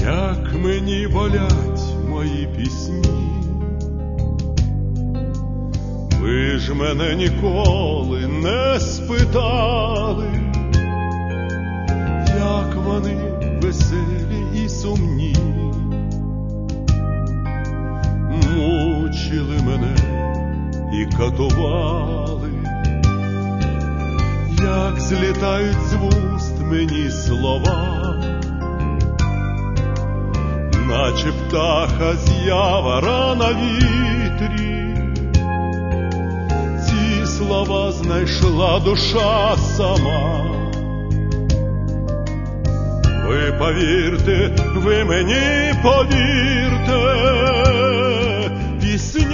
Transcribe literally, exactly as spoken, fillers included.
як мені болять мої пісні. Ви ж мене ніколи не спитали, як вони веселі і сумні. Мучили мене і катували, як злітають з вуст мені слова, наче птаха з явора на вітрі. Ці слова знайшла душа сама. Ви повірте, ви мені повірте, пісні